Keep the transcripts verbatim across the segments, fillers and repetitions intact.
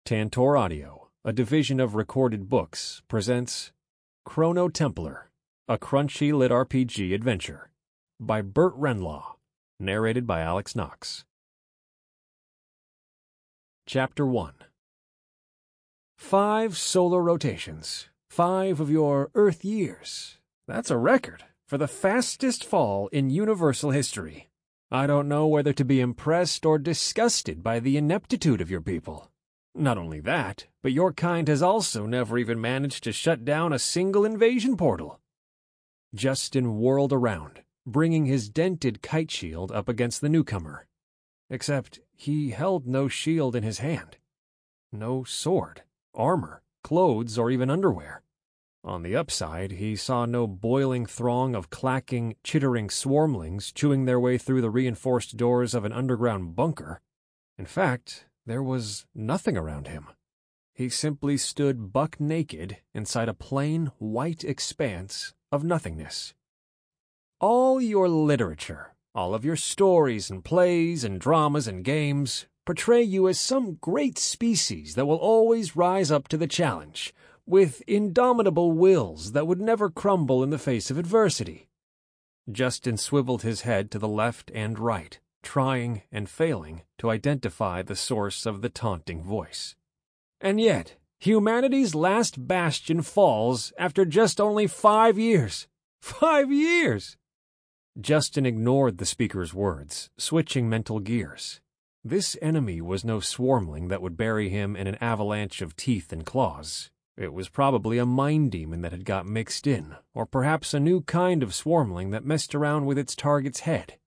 Tantor Audio, a division of Recorded Books, presents Chrono Templar, a crunchy lit R P G adventure by Burt Renlaw, narrated by Alex Knox. Chapter one. Five solar rotations, five of your Earth years. That's a record for the fastest fall in universal history. I don't know whether to be impressed or disgusted by the ineptitude of your people. Not only that, but your kind has also never even managed to shut down a single invasion portal. Justin whirled around, bringing his dented kite shield up against the newcomer. Except he held no shield in his hand. No sword, armor, clothes, or even underwear. On the upside, he saw no boiling throng of clacking, chittering swarmlings chewing their way through the reinforced doors of an underground bunker. In fact, there was nothing around him. He simply stood buck naked inside a plain, white expanse of nothingness. All your literature, all of your stories and plays and dramas and games portray you as some great species that will always rise up to the challenge, with indomitable wills that would never crumble in the face of adversity. Justin swiveled his head to the left and right, trying and failing to identify the source of the taunting voice. And yet, humanity's last bastion falls after just only five years. Five years! Justin ignored the speaker's words, switching mental gears. This enemy was no swarmling that would bury him in an avalanche of teeth and claws. It was probably a mind demon that had got mixed in, or perhaps a new kind of swarmling that messed around with its target's head.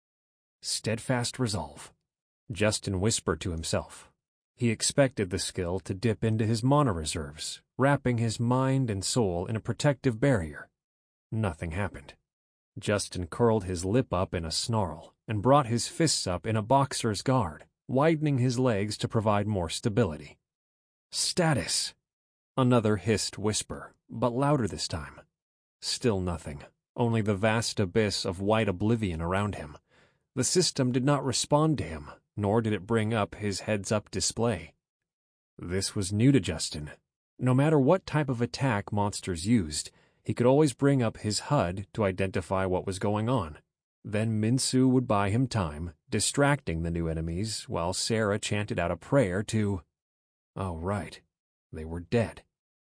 Steadfast resolve, Justin whispered to himself. He expected the skill to dip into his mana reserves, wrapping his mind and soul in a protective barrier. Nothing happened. Justin curled his lip up in a snarl and brought his fists up in a boxer's guard, widening his legs to provide more stability. Status! Another hissed whisper, but louder this time. Still nothing, only the vast abyss of white oblivion around him. The system did not respond to him, nor did it bring up his heads-up display. This was new to Justin. No matter what type of attack monsters used, he could always bring up his H U D to identify what was going on. Then Minsu would buy him time, distracting the new enemies, while Sarah chanted out a prayer to... Oh, right. They were dead.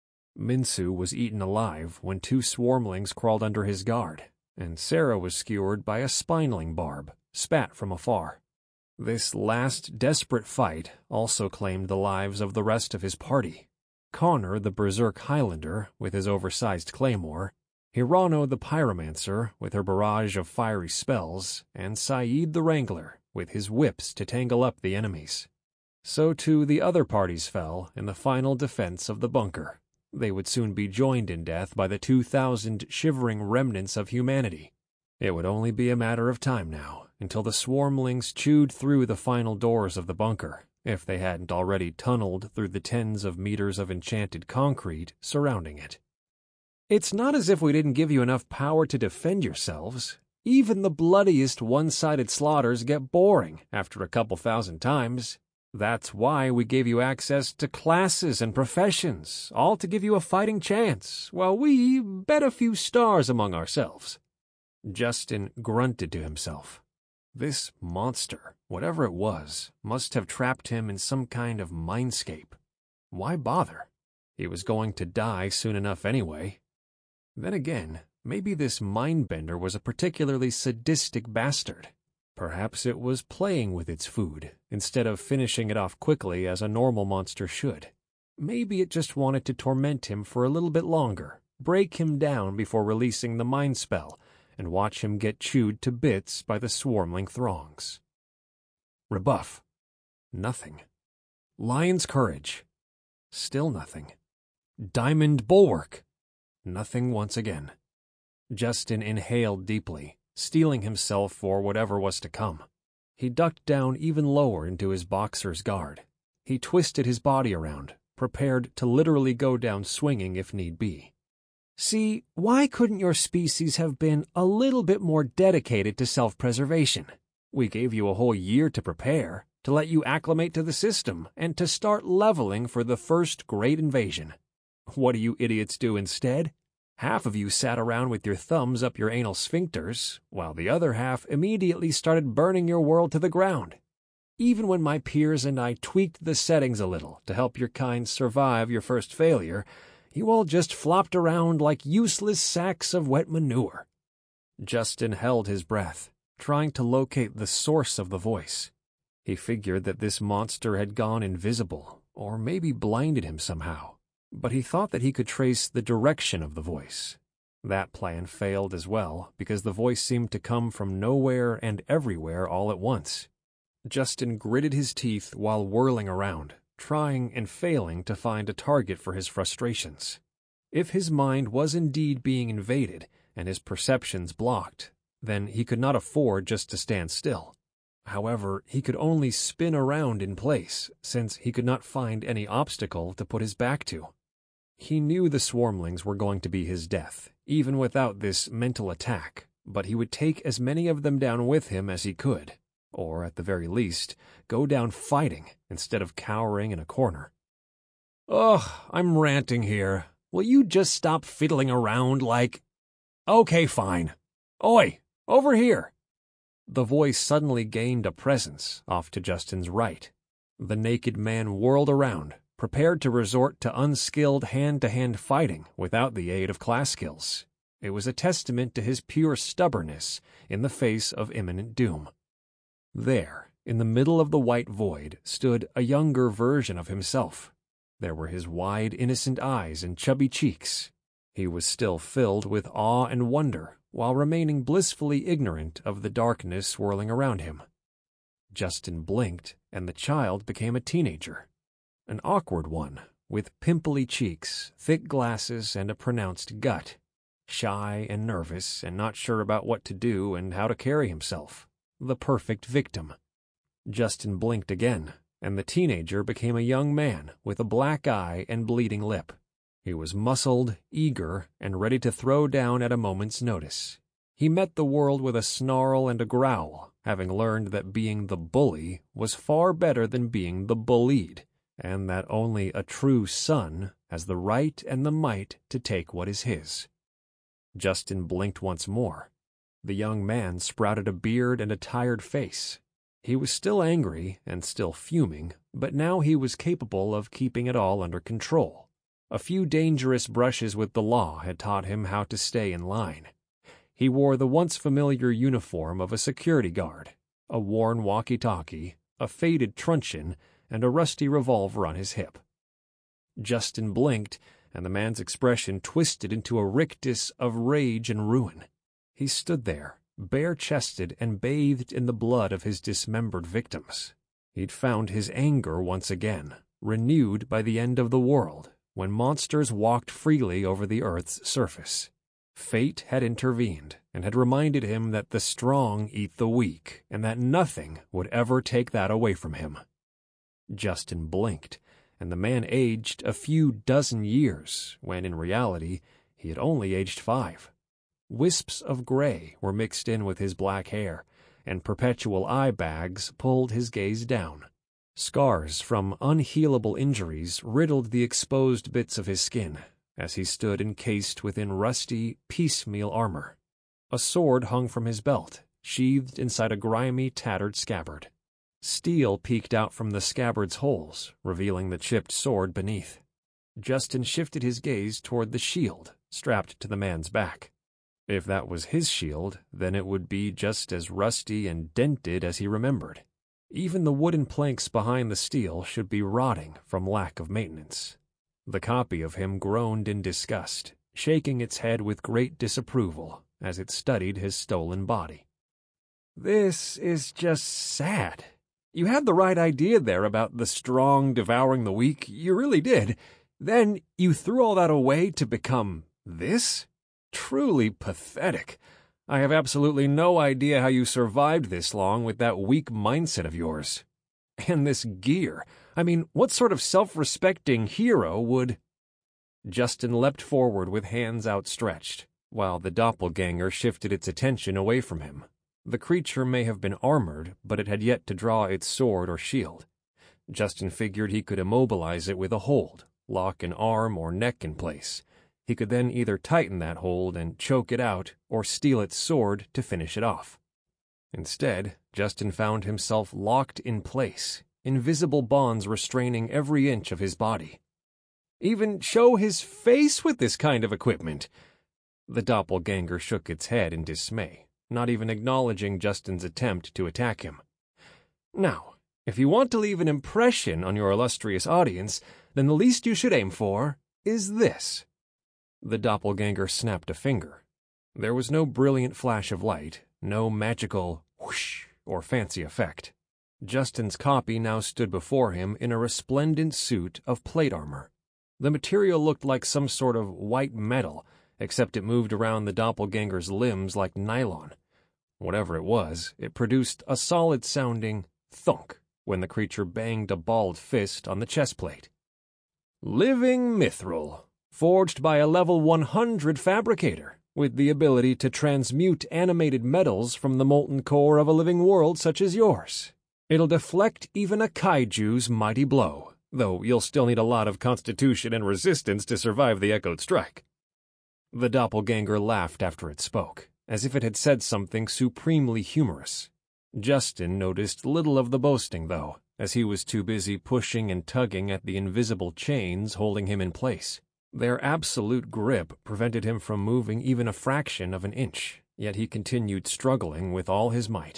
Minsu was eaten alive when two swarmlings crawled under his guard, and Sarah was skewered by a spineling barb, spat from afar. This last desperate fight also claimed the lives of the rest of his party. Connor the Berserk Highlander with his oversized claymore, Hirano the Pyromancer with her barrage of fiery spells, and Saeed the Wrangler with his whips to tangle up the enemies. So too the other parties fell in the final defense of the bunker. They would soon be joined in death by the two thousand shivering remnants of humanity. It would only be a matter of time now, until the swarmlings chewed through the final doors of the bunker, if they hadn't already tunneled through the tens of meters of enchanted concrete surrounding it. It's not as if we didn't give you enough power to defend yourselves. Even the bloodiest one-sided slaughters get boring after a couple thousand times. That's why we gave you access to classes and professions, all to give you a fighting chance, while we bet a few stars among ourselves. Justin grunted to himself. This monster, whatever it was, must have trapped him in some kind of mindscape. Why bother? He was going to die soon enough anyway. Then again, maybe this mindbender was a particularly sadistic bastard. Perhaps it was playing with its food, instead of finishing it off quickly as a normal monster should. Maybe it just wanted to torment him for a little bit longer, break him down before releasing the mind spell, and watch him get chewed to bits by the swarmling throngs. Rebuff. Nothing. Lion's Courage. Still nothing. Diamond Bulwark. Nothing once again. Justin inhaled deeply, steeling himself for whatever was to come. He ducked down even lower into his boxer's guard. He twisted his body around, prepared to literally go down swinging if need be. See, why couldn't your species have been a little bit more dedicated to self-preservation? We gave you a whole year to prepare, to let you acclimate to the system, and to start leveling for the first great invasion. What do you idiots do instead? Half of you sat around with your thumbs up your anal sphincters, while the other half immediately started burning your world to the ground. Even when my peers and I tweaked the settings a little to help your kind survive your first failure, you all just flopped around like useless sacks of wet manure." Justin held his breath, trying to locate the source of the voice. He figured that this monster had gone invisible, or maybe blinded him somehow, but he thought that he could trace the direction of the voice. That plan failed as well, because the voice seemed to come from nowhere and everywhere all at once. Justin gritted his teeth while whirling around, trying and failing to find a target for his frustrations. If his mind was indeed being invaded and his perceptions blocked, then he could not afford just to stand still. However, he could only spin around in place, since he could not find any obstacle to put his back to. He knew the swarmlings were going to be his death, even without this mental attack, but he would take as many of them down with him as he could, or at the very least, go down fighting instead of cowering in a corner. "Ugh, I'm ranting here. Will you just stop fiddling around like—" "Okay, fine. Oi, over here!" The voice suddenly gained a presence off to Justin's right. The naked man whirled around, prepared to resort to unskilled hand-to-hand fighting without the aid of class skills. It was a testament to his pure stubbornness in the face of imminent doom. There, in the middle of the white void, stood a younger version of himself. There were his wide, innocent eyes and chubby cheeks. He was still filled with awe and wonder, while remaining blissfully ignorant of the darkness swirling around him. Justin blinked, and the child became a teenager. An awkward one, with pimply cheeks, thick glasses, and a pronounced gut. Shy and nervous, and not sure about what to do and how to carry himself. The perfect victim. Justin blinked again, and the teenager became a young man with a black eye and bleeding lip. He was muscled, eager, and ready to throw down at a moment's notice. He met the world with a snarl and a growl, having learned that being the bully was far better than being the bullied, and that only a true son has the right and the might to take what is his. Justin blinked once more. The young man sprouted a beard and a tired face. He was still angry and still fuming, but now he was capable of keeping it all under control. A few dangerous brushes with the law had taught him how to stay in line. He wore the once familiar uniform of a security guard, a worn walkie-talkie, a faded truncheon, and a rusty revolver on his hip. Justin blinked, and the man's expression twisted into a rictus of rage and ruin. He stood there, bare-chested and bathed in the blood of his dismembered victims. He'd found his anger once again, renewed by the end of the world, when monsters walked freely over the Earth's surface. Fate had intervened and had reminded him that the strong eat the weak, and that nothing would ever take that away from him. Justin blinked, and the man aged a few dozen years, when in reality he had only aged five. Wisps of gray were mixed in with his black hair, and perpetual eye bags pulled his gaze down. Scars from unhealable injuries riddled the exposed bits of his skin as he stood encased within rusty, piecemeal armor. A sword hung from his belt, sheathed inside a grimy, tattered scabbard. Steel peeked out from the scabbard's holes, revealing the chipped sword beneath. Justin shifted his gaze toward the shield strapped to the man's back. If that was his shield, then it would be just as rusty and dented as he remembered. Even the wooden planks behind the steel should be rotting from lack of maintenance. The copy of him groaned in disgust, shaking its head with great disapproval as it studied his stolen body. "This is just sad. You had the right idea there about the strong devouring the weak, you really did. Then you threw all that away to become this? Truly pathetic. I have absolutely no idea how you survived this long with that weak mindset of yours. And this gear. I mean, what sort of self-respecting hero would—" Justin leapt forward with hands outstretched, while the doppelganger shifted its attention away from him. The creature may have been armored, but it had yet to draw its sword or shield. Justin figured he could immobilize it with a hold, lock an arm or neck in place. He could then either tighten that hold and choke it out, or steal its sword to finish it off. Instead, Justin found himself locked in place, invisible bonds restraining every inch of his body. Even show his face with this kind of equipment? The doppelganger shook its head in dismay, not even acknowledging Justin's attempt to attack him. Now, if you want to leave an impression on your illustrious audience, then the least you should aim for is this. The doppelganger snapped a finger. There was no brilliant flash of light, no magical whoosh or fancy effect. Justin's copy now stood before him in a resplendent suit of plate armor. The material looked like some sort of white metal, except it moved around the doppelganger's limbs like nylon. Whatever it was, it produced a solid-sounding thunk when the creature banged a balled fist on the chest plate. Living mithril, forged by a level one hundred fabricator, with the ability to transmute animated metals from the molten core of a living world such as yours. It'll deflect even a kaiju's mighty blow, though you'll still need a lot of constitution and resistance to survive the echoed strike. The doppelganger laughed after it spoke, as if it had said something supremely humorous. Justin noticed little of the boasting, though, as he was too busy pushing and tugging at the invisible chains holding him in place. Their absolute grip prevented him from moving even a fraction of an inch, yet he continued struggling with all his might.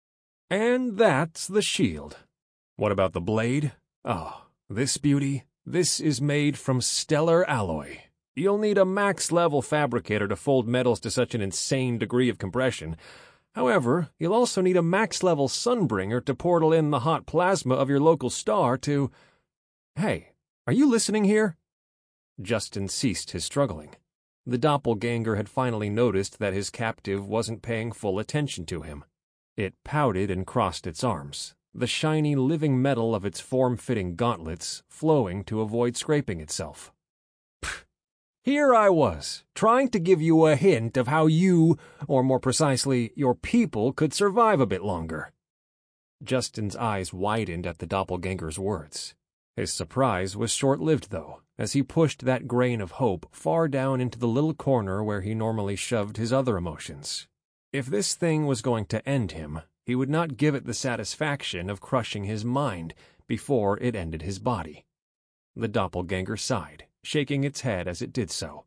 And that's the shield. What about the blade? Oh, this beauty, this is made from stellar alloy. You'll need a max-level fabricator to fold metals to such an insane degree of compression. However, you'll also need a max-level sunbringer to portal in the hot plasma of your local star to... Hey, are you listening here? Justin ceased his struggling. The doppelganger had finally noticed that his captive wasn't paying full attention to him. It pouted and crossed its arms, the shiny living metal of its form-fitting gauntlets flowing to avoid scraping itself. Pfft. Here I was, trying to give you a hint of how you, or more precisely, your people, could survive a bit longer. Justin's eyes widened at the doppelganger's words. His surprise was short-lived, though, as he pushed that grain of hope far down into the little corner where he normally shoved his other emotions. If this thing was going to end him, he would not give it the satisfaction of crushing his mind before it ended his body. The doppelganger sighed, shaking its head as it did so.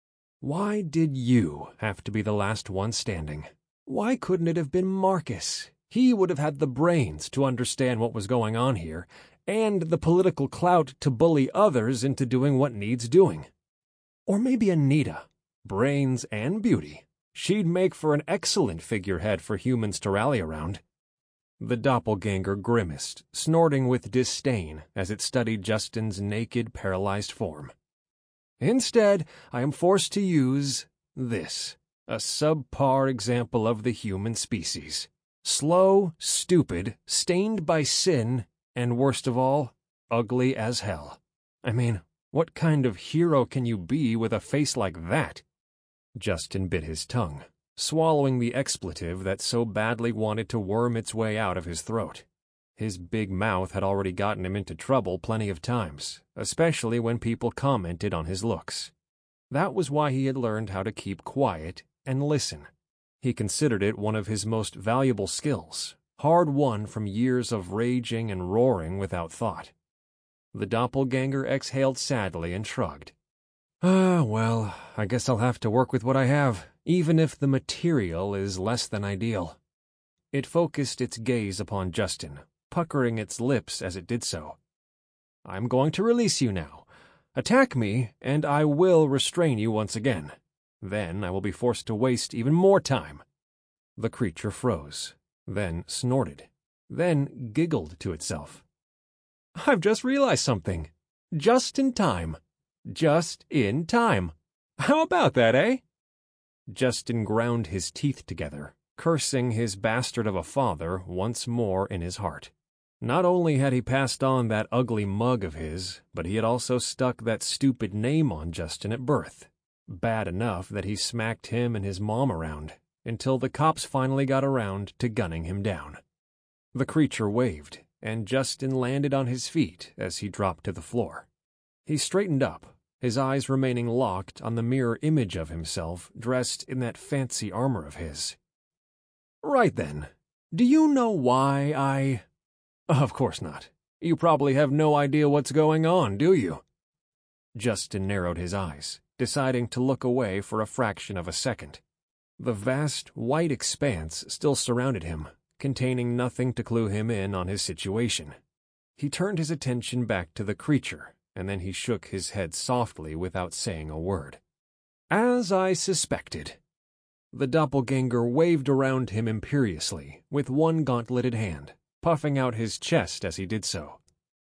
Why did you have to be the last one standing? Why couldn't it have been Marcus? He would have had the brains to understand what was going on here, and the political clout to bully others into doing what needs doing. Or maybe Anita. Brains and beauty. She'd make for an excellent figurehead for humans to rally around. The doppelganger grimaced, snorting with disdain as it studied Justin's naked, paralyzed form. Instead, I am forced to use this, a subpar example of the human species. Slow, stupid, stained by sin, and worst of all, ugly as hell. I mean, what kind of hero can you be with a face like that? Justin bit his tongue, swallowing the expletive that so badly wanted to worm its way out of his throat. His big mouth had already gotten him into trouble plenty of times, especially when people commented on his looks. That was why he had learned how to keep quiet and listen. He considered it one of his most valuable skills, hard-won from years of raging and roaring without thought. The doppelganger exhaled sadly and shrugged. Ah, well, I guess I'll have to work with what I have, even if the material is less than ideal. It focused its gaze upon Justin, puckering its lips as it did so. I'm going to release you now. Attack me, and I will restrain you once again. Then I will be forced to waste even more time. The creature froze, then snorted, then giggled to itself. I've just realized something. Just in time. Just in time. How about that, eh? Justin ground his teeth together, cursing his bastard of a father once more in his heart. Not only had he passed on that ugly mug of his, but he had also stuck that stupid name on Justin at birth. Bad enough that he smacked him and his mom around. until the cops finally got around to gunning him down. The creature waved, and Justin landed on his feet as he dropped to the floor. He straightened up, his eyes remaining locked on the mirror image of himself dressed in that fancy armor of his. "Right then. Do you know why I—" "Of course not. You probably have no idea what's going on, do you?" Justin narrowed his eyes, deciding to look away for a fraction of a second. The vast, white expanse still surrounded him, containing nothing to clue him in on his situation. He turned his attention back to the creature, and then he shook his head softly without saying a word. "As I suspected." The doppelganger waved around him imperiously, with one gauntleted hand, puffing out his chest as he did so.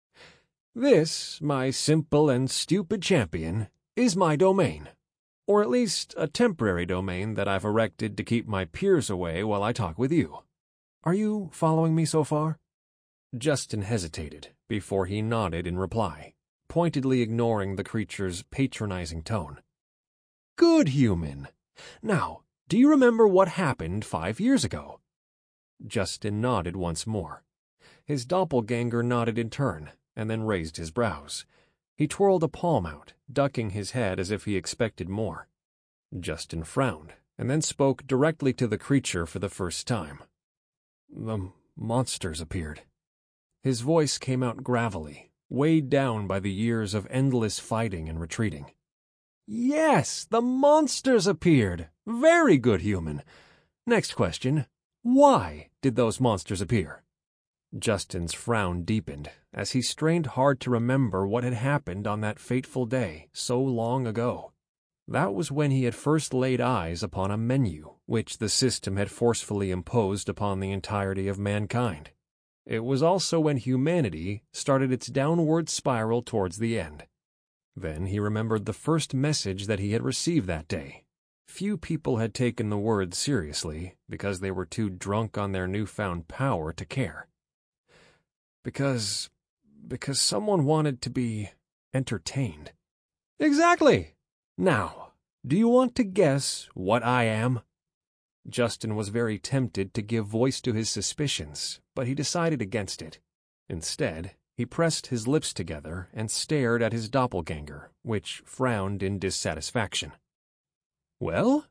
"This, my simple and stupid champion, is my domain. Or at least a temporary domain that I've erected to keep my peers away while I talk with you. Are you following me so far?" Justin hesitated before he nodded in reply, pointedly ignoring the creature's patronizing tone. "Good human. Now, do you remember what happened five years ago?" Justin nodded once more. His doppelganger nodded in turn, and then raised his brows. He twirled a palm out, ducking his head as if he expected more. Justin frowned, and then spoke directly to the creature for the first time. "The monsters appeared." His voice came out gravelly, weighed down by the years of endless fighting and retreating. "Yes, the monsters appeared. Very good, human. Next question. Why did those monsters appear?" Justin's frown deepened as he strained hard to remember what had happened on that fateful day so long ago. That was when he had first laid eyes upon a menu which the system had forcefully imposed upon the entirety of mankind. It was also when humanity started its downward spiral towards the end. Then he remembered the first message that he had received that day. Few people had taken the words seriously because they were too drunk on their newfound power to care. Because, because someone wanted to be entertained. "Exactly. Now, do you want to guess what I am?" Justin was very tempted to give voice to his suspicions, but he decided against it. Instead, he pressed his lips together and stared at his doppelganger, which frowned in dissatisfaction. "Well,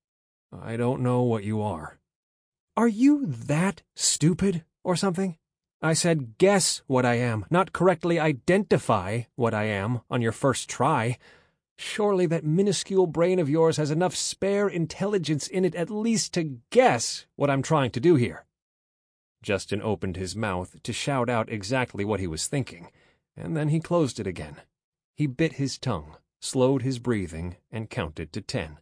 I don't know what you are." "Are you that stupid or something? I said guess what I am, not correctly identify what I am on your first try. Surely that minuscule brain of yours has enough spare intelligence in it at least to guess what I'm trying to do here." Justin opened his mouth to shout out exactly what he was thinking, and then he closed it again. He bit his tongue, slowed his breathing, and counted to ten.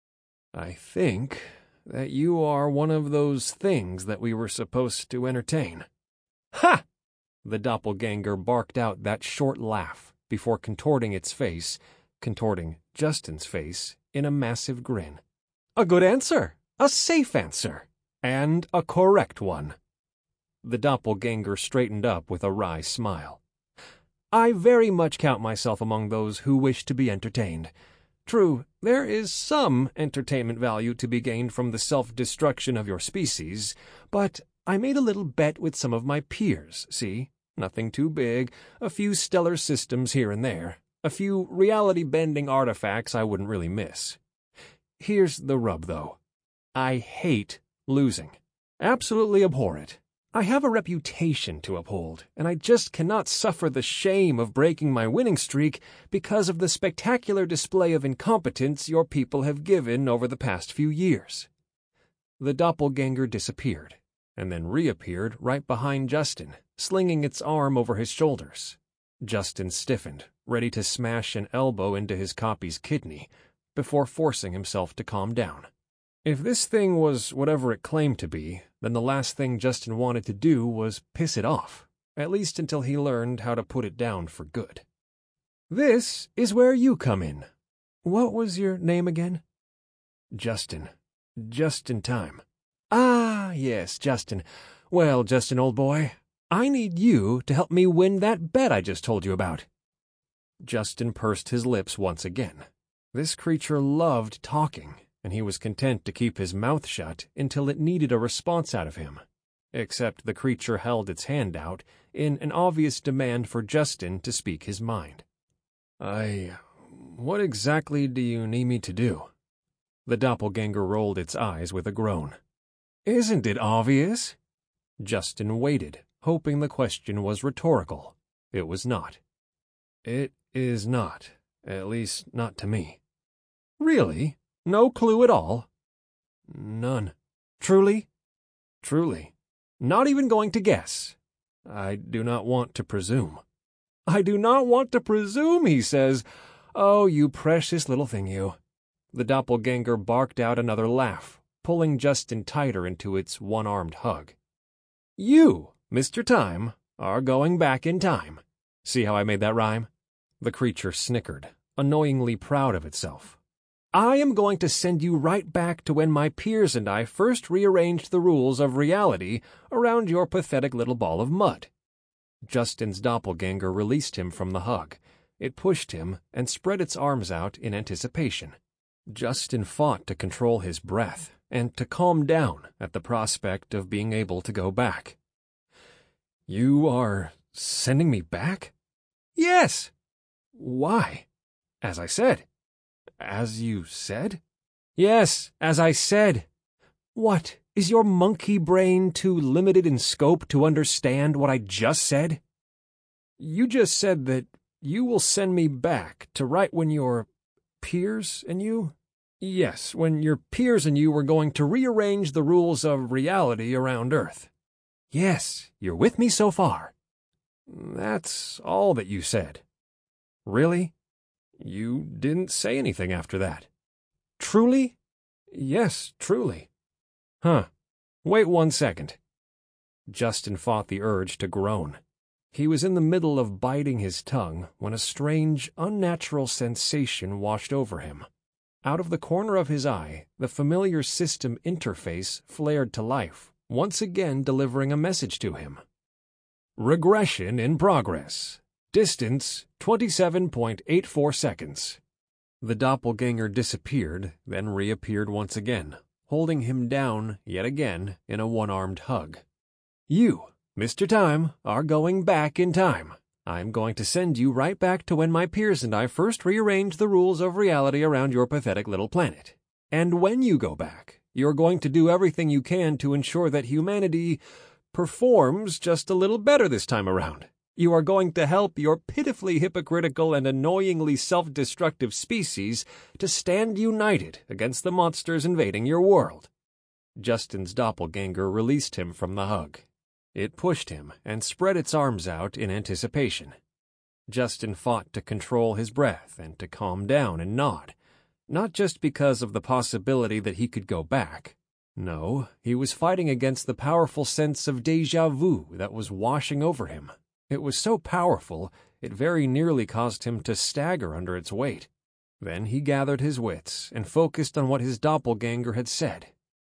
"I think that you are one of those things that we were supposed to entertain." "Ha!" The doppelganger barked out that short laugh before contorting its face, contorting Justin's face, in a massive grin. "A good answer, a safe answer, and a correct one." The doppelganger straightened up with a wry smile. "I very much count myself among those who wish to be entertained. True, there is some entertainment value to be gained from the self-destruction of your species, but I made a little bet with some of my peers, see? Nothing too big, a few stellar systems here and there, a few reality-bending artifacts I wouldn't really miss. Here's the rub, though. I hate losing. Absolutely abhor it. I have a reputation to uphold, and I just cannot suffer the shame of breaking my winning streak because of the spectacular display of incompetence your people have given over the past few years." The doppelganger disappeared, and then reappeared right behind Justin, slinging its arm over his shoulders. Justin stiffened, ready to smash an elbow into his copy's kidney, before forcing himself to calm down. If this thing was whatever it claimed to be, then the last thing Justin wanted to do was piss it off, at least until he learned how to put it down for good. "This is where you come in. What was your name again?" "Justin. Just in time." "Ah, yes, Justin. Well, Justin, old boy, I need you to help me win that bet I just told you about." Justin pursed his lips once again. This creature loved talking, and he was content to keep his mouth shut until it needed a response out of him. Except the creature held its hand out in an obvious demand for Justin to speak his mind. I... what exactly do you need me to do? The doppelganger rolled its eyes with a groan. Isn't it obvious? Justin waited, hoping the question was rhetorical. It was not. It is not, at least not to me. Really? No clue at all? None. Truly? Truly. Not even going to guess. I do not want to presume. I do not want to presume, he says. Oh, you precious little thing, you. The doppelganger barked out another laugh, pulling Justin tighter into its one-armed hug. You, Mister Time, are going back in time. See how I made that rhyme? The creature snickered, annoyingly proud of itself. I am going to send you right back to when my peers and I first rearranged the rules of reality around your pathetic little ball of mud. Justin's doppelganger released him from the hug. It pushed him and spread its arms out in anticipation. Justin fought to control his breath and to calm down at the prospect of being able to go back. You are sending me back? Yes. Why? As I said. As you said? Yes, as I said. What, is your monkey brain too limited in scope to understand what I just said? You just said that you will send me back to right when your peers and you? Yes, when your peers and you were going to rearrange the rules of reality around Earth. Yes, you're with me so far. That's all that you said. Really? You didn't say anything after that. Truly? Yes, truly. Huh. Wait one second. Justin fought the urge to groan. He was in the middle of biting his tongue when a strange, unnatural sensation washed over him. Out of the corner of his eye, the familiar system interface flared to life, once again delivering a message to him. Regression in progress. Distance, twenty-seven point eight four seconds. The doppelganger disappeared, then reappeared once again, holding him down yet again in a one-armed hug. You, Mister Time, are going back in time. I'm going to send you right back to when my peers and I first rearranged the rules of reality around your pathetic little planet. And when you go back, you're going to do everything you can to ensure that humanity performs just a little better this time around. You are going to help your pitifully hypocritical and annoyingly self-destructive species to stand united against the monsters invading your world. Justin's doppelganger released him from the hug. It pushed him and spread its arms out in anticipation. Justin fought to control his breath and to calm down and nod, not just because of the possibility that he could go back. No, he was fighting against the powerful sense of déjà vu that was washing over him. It was so powerful, it very nearly caused him to stagger under its weight. Then he gathered his wits and focused on what his doppelganger had said.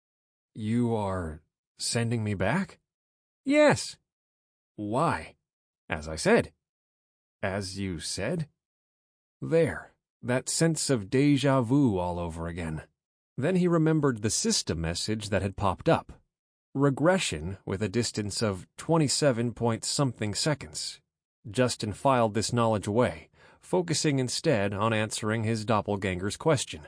You are sending me back? Yes. Why? As I said. As you said? There, that sense of déjà vu all over again. Then he remembered the system message that had popped up. Regression with a distance of twenty-seven point something seconds. Justin filed this knowledge away, focusing instead on answering his doppelganger's question.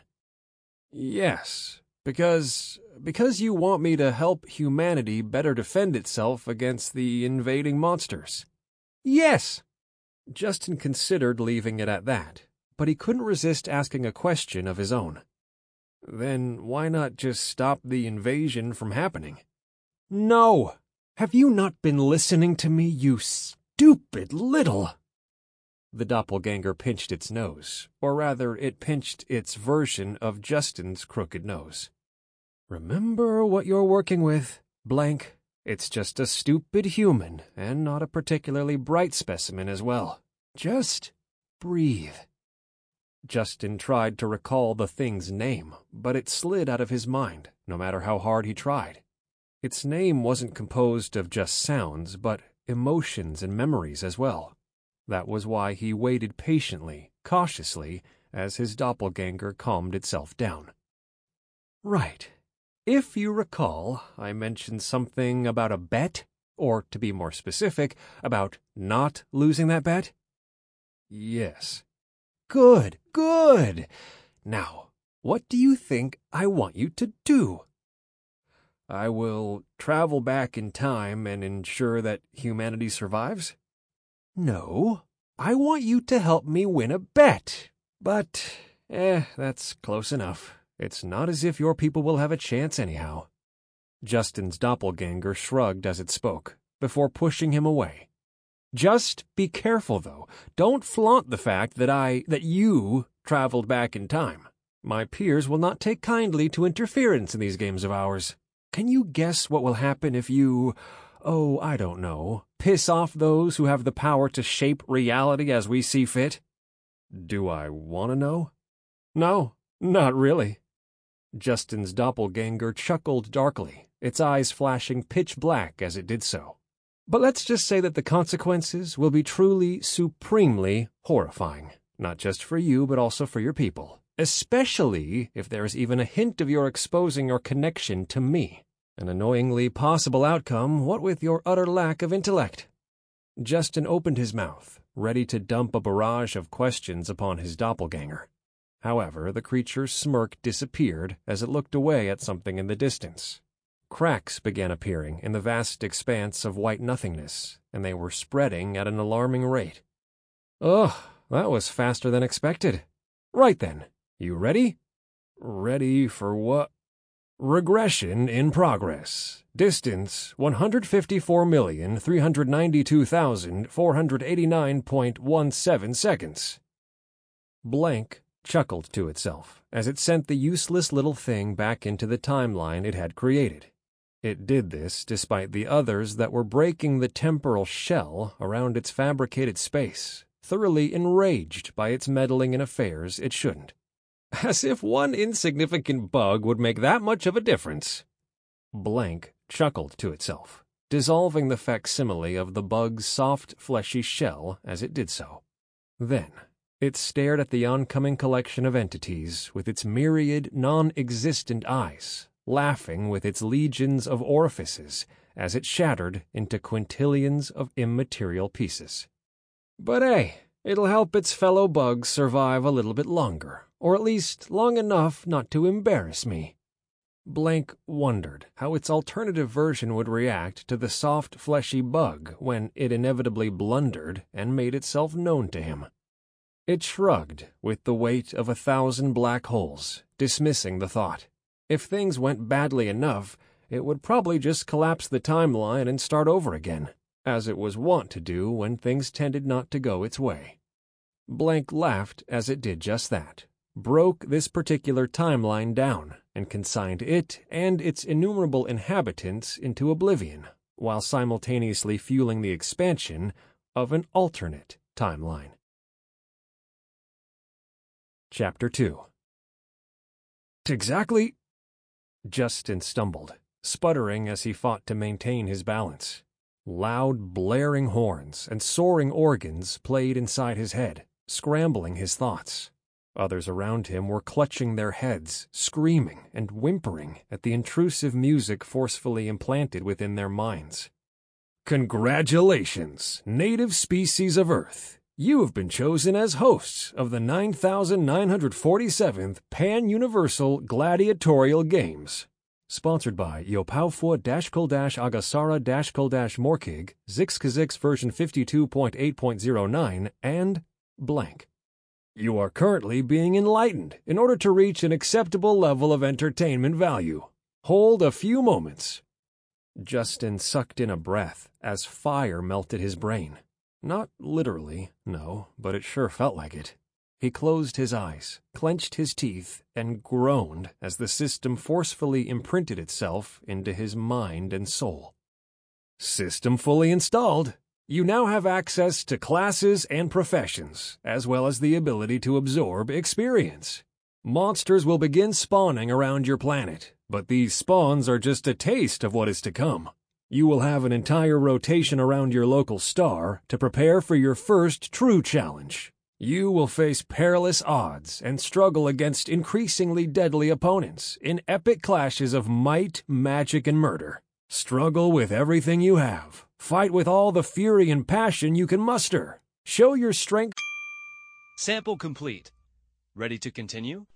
Yes, because... because you want me to help humanity better defend itself against the invading monsters. Yes! Justin considered leaving it at that, but he couldn't resist asking a question of his own. Then why not just stop the invasion from happening? No! Have you not been listening to me, you stupid little... The doppelganger pinched its nose, or rather, it pinched its version of Justin's crooked nose. Remember what you're working with, blank. It's just a stupid human, and not a particularly bright specimen as well. Just breathe. Justin tried to recall the thing's name, but it slid out of his mind, no matter how hard he tried. Its name wasn't composed of just sounds, but emotions and memories as well. That was why he waited patiently, cautiously, as his doppelganger calmed itself down. Right. If you recall, I mentioned something about a bet, or to be more specific, about not losing that bet? Yes. Good, good. Now, what do you think I want you to do? I will travel back in time and ensure that humanity survives? No, I want you to help me win a bet. But, eh, that's close enough. It's not as if your people will have a chance anyhow. Justin's doppelganger shrugged as it spoke, before pushing him away. Just be careful, though. Don't flaunt the fact that I, that you, traveled back in time. My peers will not take kindly to interference in these games of ours. Can you guess what will happen if you, oh, I don't know, piss off those who have the power to shape reality as we see fit? Do I want to know? No, not really. Justin's doppelganger chuckled darkly, its eyes flashing pitch black as it did so. But let's just say that the consequences will be truly, supremely horrifying, not just for you, but also for your people, especially if there is even a hint of your exposing your connection to me. An annoyingly possible outcome, what with your utter lack of intellect. Justin opened his mouth, ready to dump a barrage of questions upon his doppelganger. However, the creature's smirk disappeared as it looked away at something in the distance. Cracks began appearing in the vast expanse of white nothingness, and they were spreading at an alarming rate. Ugh, that was faster than expected. Right then, you ready? Ready for what? Regression in progress. Distance one hundred fifty-four million, three hundred ninety-two thousand, four hundred eighty-nine point one seven seconds. Blank chuckled to itself as it sent the useless little thing back into the timeline it had created. It did this despite the others that were breaking the temporal shell around its fabricated space, thoroughly enraged by its meddling in affairs it shouldn't. As if one insignificant bug would make that much of a difference. Blank chuckled to itself, dissolving the facsimile of the bug's soft, fleshy shell as it did so. Then, it stared at the oncoming collection of entities with its myriad non-existent eyes, laughing with its legions of orifices as it shattered into quintillions of immaterial pieces. But hey, it'll help its fellow bugs survive a little bit longer, or at least long enough not to embarrass me. Blank wondered how its alternative version would react to the soft, fleshy bug when it inevitably blundered and made itself known to him. It shrugged with the weight of a thousand black holes, dismissing the thought. If things went badly enough, it would probably just collapse the timeline and start over again, as it was wont to do when things tended not to go its way. Blank laughed as it did just that, broke this particular timeline down, and consigned it and its innumerable inhabitants into oblivion, while simultaneously fueling the expansion of an alternate timeline. Chapter two. Exactly. Justin stumbled, sputtering as he fought to maintain his balance. Loud, blaring horns and soaring organs played inside his head, scrambling his thoughts. Others around him were clutching their heads, screaming and whimpering at the intrusive music forcefully implanted within their minds. Congratulations, native species of Earth! You have been chosen as hosts of the nine thousand nine hundred forty-seventh Pan-Universal Gladiatorial Games. Sponsored by Yopaufua Dashkul Agasara Dashkul Morkig, Zixkazix version fifty-two point eight point oh nine, and blank. You are currently being enlightened in order to reach an acceptable level of entertainment value. Hold a few moments. Justin sucked in a breath as fire melted his brain. Not literally, no, but it sure felt like it. He closed his eyes, clenched his teeth, and groaned as the system forcefully imprinted itself into his mind and soul. System fully installed. You now have access to classes and professions, as well as the ability to absorb experience. Monsters will begin spawning around your planet, but these spawns are just a taste of what is to come. You will have an entire rotation around your local star to prepare for your first true challenge, You will face perilous odds and struggle against increasingly deadly opponents in epic clashes of might, magic, and murder. Struggle with everything you have. Fight with all the fury and passion you can muster. Show your strength. Sample complete. Ready to continue?